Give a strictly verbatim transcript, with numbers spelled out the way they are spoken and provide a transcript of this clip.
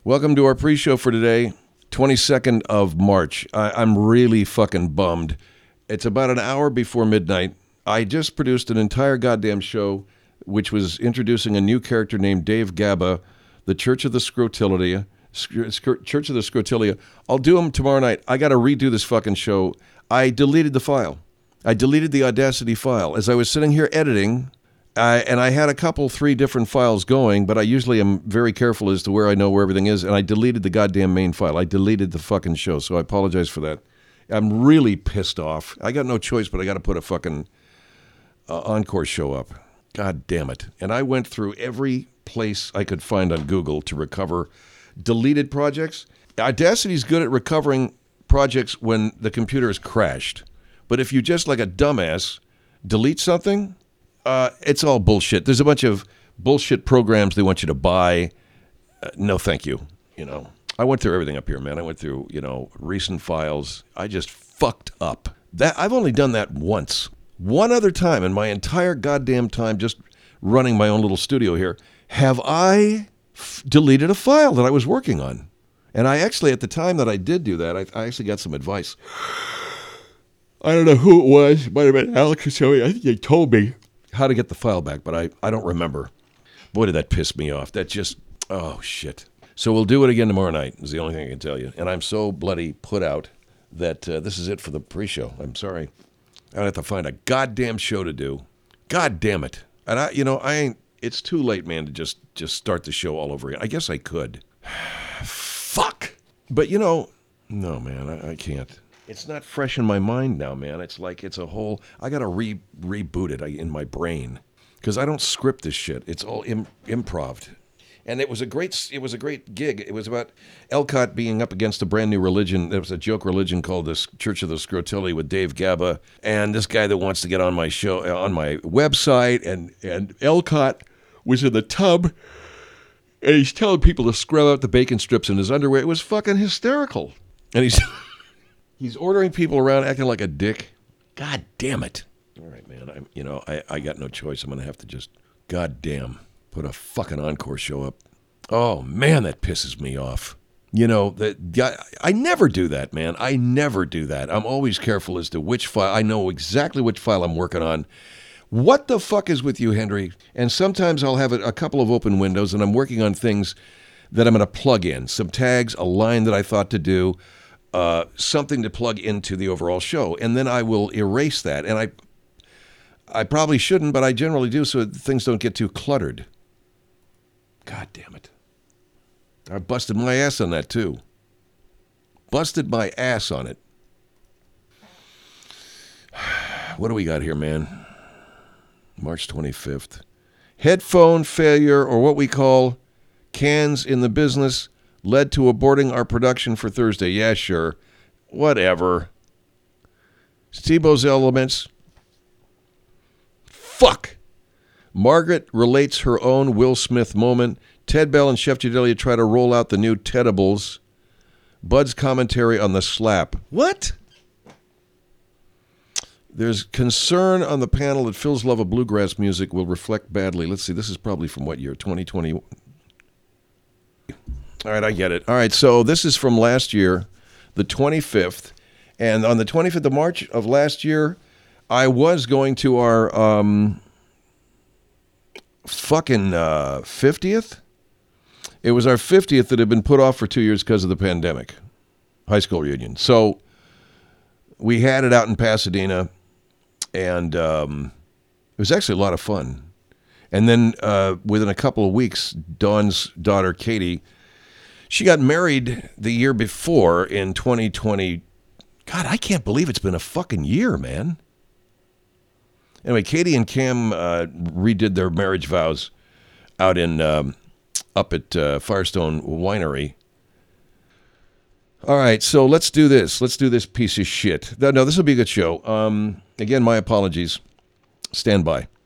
Welcome to our pre-show for today, twenty-second of March. I, I'm really fucking bummed. It's about an hour before midnight. I just produced an entire goddamn show, which was introducing a new character named Dave Gabba, the Church of the Scrotilia. Church of the Scrotilia. I'll do them tomorrow night. I got to redo this fucking show. I deleted the file. I deleted the Audacity file. As I was sitting here editing, I, and I had a couple, three different files going, but I usually am very careful as to where I know where everything is, and I deleted the goddamn main file. I deleted the fucking show, so I apologize for that. I'm really pissed off. I got no choice, but I got to put a fucking uh, encore show up. God damn it. And I went through every place I could find on Google to recover deleted projects. Audacity's good at recovering projects when the computer is crashed. But if you just, like a dumbass, delete something, uh, it's all bullshit. There's a bunch of bullshit programs they want you to buy. Uh, no, thank you. You know, I went through everything up here, man. I went through, you know, recent files. I just fucked up. That I've only done that once. One other time in my entire goddamn time just running my own little studio here, have I f- deleted a file that I was working on. And I actually, at the time that I did do that, I, I actually got some advice. I don't know who it was. It might have been Alex or somebody. I think they told me how to get the file back, but I, I don't remember. Boy, did that piss me off. That just, oh, shit. So we'll do it again tomorrow night, is the only thing I can tell you. And I'm so bloody put out that uh, this is it for the pre-show. I'm sorry. I have to find a goddamn show to do. God damn it. And I, you know, I ain't, it's too late, man, to just, just start the show all over again. I guess I could. Fuck. But, you know, no, man, I, I can't. It's not fresh in my mind now, man. It's like it's a whole, I got to re reboot it in my brain because I don't script this shit. It's all Im, improv. And it was a great, it was a great gig. It was about Elcott being up against a brand new religion. There was a joke religion called the Church of the Scrotilia with Dave Gabba, and this guy that wants to get on my show, on my website, and and Elcott was in the tub, and he's telling people to scrub out the bacon strips in his underwear. It was fucking hysterical. And he's he's ordering people around acting like a dick. God damn it! All right, man. I'm, you know, I I got no choice. I'm gonna have to just, god damn. Put a fucking encore show up. Oh, man, that pisses me off. You know, that I never do that, man. I never do that. I'm always careful as to which file. I know exactly which file I'm working on. What the fuck is with you, Henry? And sometimes I'll have a, a couple of open windows, and I'm working on things that I'm going to plug in. Some tags, a line that I thought to do, uh, something to plug into the overall show. And then I will erase that. And I, I probably shouldn't, but I generally do so things don't get too cluttered. God damn it. I busted my ass on that, too. Busted my ass on it. What do we got here, man? March twenty-fifth. Headphone failure, or what we call cans in the business, led to aborting our production for Thursday. Yeah, sure. Whatever. Steve-O's Elements. Fuck. Margaret relates her own Will Smith moment. Ted Bell and Chef Gedelia try to roll out the new Tedibles. Bud's commentary on the slap. What? There's concern on the panel that Phil's love of bluegrass music will reflect badly. Let's see, this is probably from what year? twenty twenty. All right, I get it. All right, so this is from last year, the twenty-fifth. And on the twenty-fifth of March of last year, I was going to our... Um, fucking uh, fiftieth? It was our fiftieth that had been put off for two years because of the pandemic. High school reunion. So we had it out in Pasadena, and um, it was actually a lot of fun. And then uh, within a couple of weeks, Dawn's daughter, Katie, she got married the year before in twenty twenty. God, I can't believe it's been a fucking year, man. Anyway, Katie and Cam uh, redid their marriage vows out in um, up at uh, Firestone Winery. All right, so let's do this. Let's do this piece of shit. No, this will be a good show. Um, again, my apologies. Stand by.